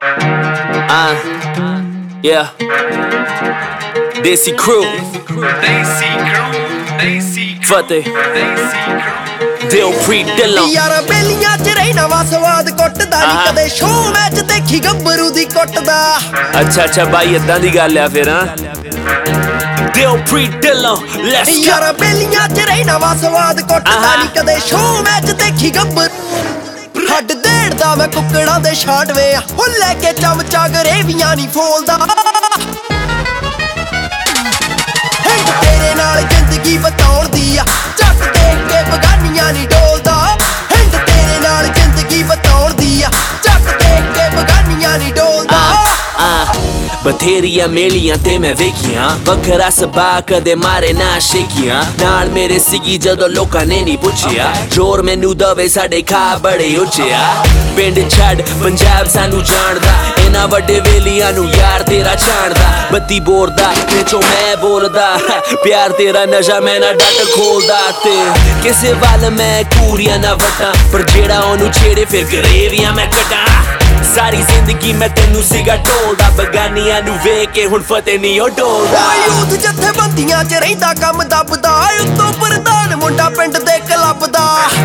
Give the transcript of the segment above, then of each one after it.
Yeah. Desi crew. Fateh. Dilpreet Dhillon. ਯਾਰ ਬੇਲੀਆਂ ਚ ਰਹਿਣਾ ਵਾ ਸਵਾਦ ਕੁੱਟਦਾ ਨੀ ਕਦੇ ਸ਼ੋਅ ਮੈਚ ਦੇਖੀ ਗੱਭਰੂ ਦੀ ਕੁੱਟਦਾ ਅੱਛਾ ਬਾਈ ਇਦਾਂ ਦੀ ਗੱਲ ਆ ਫਿਰ Dilpreet Dhillon, let's go. ਯਾਰ ਬੇਲੀਆਂ ਚ ਰਹਿਣਾ ਵਾ ਸਵਾਦ ਕੁੱਟਦਾ ਨੀ ਕਦੇ ਸ਼ੋਅ ਮੈਚ ਦੇਖੀ ਗੱਭਰੂ ਹੱਡ ਦੇੜਦਾ ਮੈਂ ਕੁੱਕੜਾਂ ਦੇ ਛਾਂਟਵੇ ਉਹ ਲੈ ਕੇ ਚਮਚਾ ਗਰੇਵੀਆਂ ਨੀ ਫੋਲਦਾ ਤੇਰੇ ਨਾਲ ਜ਼ਿੰਦਗੀ ਬਤਾਉਣ ਦੀ ਆ ਚੱਕ ਦੇਖ ਕੇ ਬਗਾਨੀਆਂ ਨੀ ਡੋਲਦਾ ਹਿੰਦ ਤੇਰੇ ਨਾਲ ਜ਼ਿੰਦਗੀ ਬਤਾਉਣ ਦੀ ਆ ਚੱਕ ਦੇਖ ਕੇ ਬਗਾਨੀਆਂ ਨੀ ਡੋਲਦਾ ਬਥੇਰੀਆਂ ਮੇਲੀਆਂ ਤੇ ਮੈਂ ਵੇਖੀਆਂ ਵੱਖਰਾ ਸੁਭਾਅ ਕਦੇ ਮਾਰੇ ਨਾ ਸ਼ੇਕੀਆਂ ਨਾਲ ਮੇਰੇ ਸੀਗੀ ਜਦੋਂ ਲੋਕਾਂ ਨੇ ਨਹੀਂ ਪੁੱਛਿਆ ਜ਼ੋਰ ਮੈਨੂੰ ਦਵੇ ਸਾਡੇ ਖਾ ਬੜੇ ਉੱਚਿਆ ਪਿੰਡ ਛੱਡ ਪੰਜਾਬ ਸਾਨੂੰ ਜਾਣਦਾ ਇਹਨਾਂ ਵੱਡੇ ਵੇਲੀਆਂ ਨੂੰ ਯਾਰ ਤੇਰਾ ਛਾਣਦਾ ਬੱਤੀ ਬੋਰਦਾ ਵਿੱਚੋਂ ਮੈਂ ਬੋਲਦਾ ਪਿਆਰ ਤੇਰਾ ਨਸ਼ਾ ਮੈਂ ਨਾ ਡੱਟ ਖੋਲਦਾ ਤੇ ਕਿਸੇ ਵੱਲ ਮੈਂ ਕੂਰੀਆਂ ਨਾ ਵਟਾਂ ਪਰ ਜਿਹੜਾ ਉਹਨੂੰ ਛੇੜੇ ਫਿਰ ਗਰੇਵੀਆਂ ਮੈਂ ਕੱਢਾਂ ਸਾਰੀ ਜ਼ਿੰਦਗੀ ਮੈਂ ਤੈਨੂੰ ਸੀਗਾ ਢੋਲਦਾ ਬਗਾਨੀਆਂ ਨੂੰ ਵੇਖ ਕੇ ਹੁਣ ਫਤਿਹ ਨਹੀਂ ਉਹ ਢੋਲਦਾ ਯੂਥ ਜਥੇਬੰਦੀਆਂ ਚ ਰਹਿੰਦਾ ਕੰਮ ਦੱਬਦਾ ਉੱਤੋਂ ਪ੍ਰਧਾਨ ਮੁੰਡਾ ਪਿੰਡ ਦੇ ਕਲੱਬ ਦਾ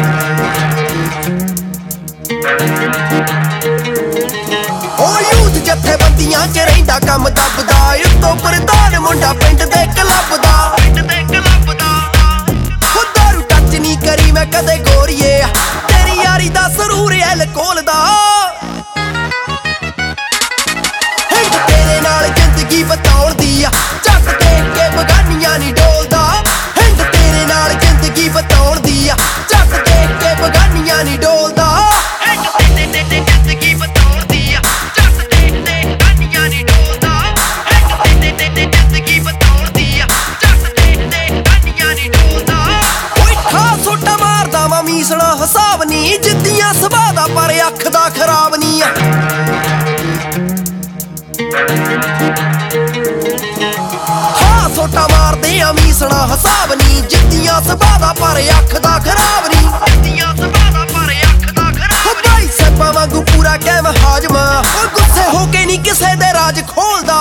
ਉਹ ਯੂਥ ਜਥੇਬੰਦੀਆਂ ਚ ਰਹਿੰਦਾ ਕੰਮ ਦੱਬਦਾ ਉੱਤੋਂ ਪ੍ਰਧਾਨ ਮੁੰਡਾ ਪਿੰਡ ਦੇ ਕਲੱਬ ਦਾ ਉਹ ਦਾਰੂ ਟੱਚ ਨਹੀਂ ਕਰੀ ਮੈਂ ਕਦੇ ਗੋਰੀਏ ਤੇਰੀ ਯਾਰੀ ਦਾ ਸਰੂਰ ਐਲਕੋਹਲ ਦਾ ਤੇਰੇ ਨਾਲ ਜ਼ਿੰਦਗੀ ਬਤਾਉਣ ਦੀ ਆ ਚੱਕ ਦੇਖ ਕੇ ਬਗਾਨੀਆਂ ਨੀ ਡੋਲਦਾ ਹਿੰਦ ਤੇਰੇ ਨਾਲ ਜ਼ਿੰਦਗੀ ਬਤਾਉਣ ਦੀ ਆ ਚੱਕ ਦੇਖ ਕੇ ਬਗਾਨੀਆਂ ਨੀ ਡੋਲਦਾ ਜ਼ਿੰਦਗੀ ਬਤਾਉਣ ਦੀ ਆ ਚੱਕ ਦੇਖ ਕੇ ਬਗਾਨੀਆਂ ਨੀ ਡੋਲਦਾ ਜ਼ਿੰਦਗੀ ਬਤਾਉਣ ਦੀ ਆ ਚੱਕ ਦੇਖ ਕੇ ਬਗਾਨੀਆਂ ਨੀ ਡੋਲਦਾ ਓਏ ਖਾ ਸੋਟਾ ਮਾਰਦਾ ਵਾ ਮੀਸਣਾ ਹਿਸਾਬ ਨੀ ਜਿੱਦੀਆਂ ਸੁਭਾਅ ਦਾ ਪਰ ਅੱਖ ਦਾ ਖਰਾਬ ਨੀ ਆ ਹਾਂ ਸੋਟਾ ਮਾਰਦੇ ਆ ਮੀਸਣਾ ਹਿਸਾਬ ਨੀ ਜਿੱਦੀਆਂ ਸੁਭਾਅ ਦਾ ਪਰ ਅੱਖ ਦਾ ਖਰਾਬ ਨੀ ਭਾਈ ਸੱਪਾਂ ਵਾਂਗੂ ਪੂਰਾ ਕੈਮ ਹਾਜਮਾ ਉਹ ਗੁੱਸੇ ਹੋ ਕੇ ਨੀ ਕਿਸੇ ਦੇ ਰਾਜ ਖੋਲਦਾ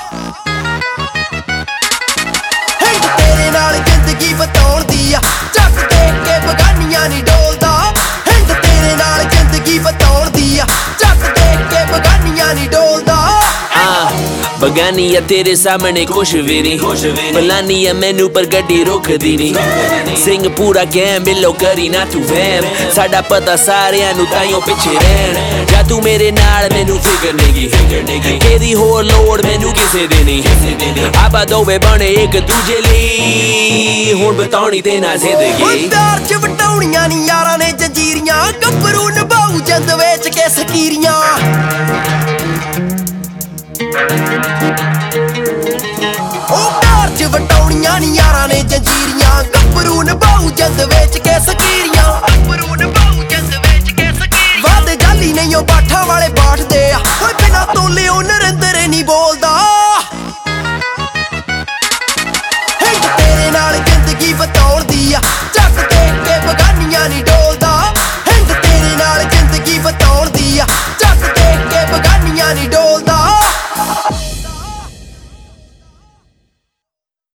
ਹਿੰਦ ਤੇਰੇ ਨਾਲ ਜ਼ਿੰਦਗੀ ਬਤਾਉਣ ਦੀ ਆ ਚੱਕ ਦੇਖ ਕੇ ਬਗਾਨੀਆਂ ਨੀ ਡੋਲਦਾ ਹਿੰਦ ਤੇਰੇ ਨਾਲ ਜ਼ਿੰਦਗੀ ਬਤਾਉਣ ਦੀ ਆ ਚੱਕ ਦੇਖ ਕੇ ਬਗਾਨੀਆਂ ਨੀ ਡੋਲਦਾ ਬਗਾਨੀਆ ਤੇਰੇ ਸਾਹਮਣੇ ਕੁਛ ਵੀ ਨਹੀਂ ਬਲਾਨੀਆ ਮੈਨੂੰ ਪਰ ਗੱਡੀ ਰੋਕਦੀ ਨਹੀਂ ਸਿੰਘ ਪੂਰਾ ਕਹਿ ਮਿਲੋ ਕਰੀ ਨਾ ਤੂੰ ਵਹਿਮ ਸਾਡਾ ਪਤਾ ਸਾਰਿਆਂ ਨੂੰ ਤਾਈਓ ਪਿੱਛੇ ਰਹਿਣ ਜਾਂ ਤੂੰ ਮੇਰੇ ਨਾਲ ਮੈਨੂੰ ਫਿਕਰ ਨਹੀਂਗੀ ਇਹਦੀ ਹੋਰ ਲੋੜ ਮੈਨੂੰ ਕਿਸੇ ਦੇ ਨਹੀਂ ਆਪਾਂ ਦੋਵੇਂ ਬਣੇ ਇੱਕ ਦੂਜੇ ਲਈ ਹੁਣ ਬਤਾਉਣੀ ਤੇ ਨਾ ਜ਼ਿੰਦਗੀ ਪਿਆਰ ਚ ਵਟਾਉਣੀਆਂ ਨੀ ਯਾਰਾਂ ਨੇ ਜੰਜੀਰੀਆਂ ਗੱਭਰੂ ਨਿਭਾਉ ਜਿੰਦ ਵੇਚ ਕੇ ਸਕੀਰੀਆਂ ਉਹ ਪਿਆਰ ਚ ਵਟਾਉਣੀਆਂ ਨੀ ਯਾਰਾਂ ਨੇ ਜੰਜੀਰੀਆਂ ਗੱਭਰੂ ਨਿਭਾਉ ਜਿੰਦ ਵੇਚ ਕੇ ਸਕੀਰੀਆਂ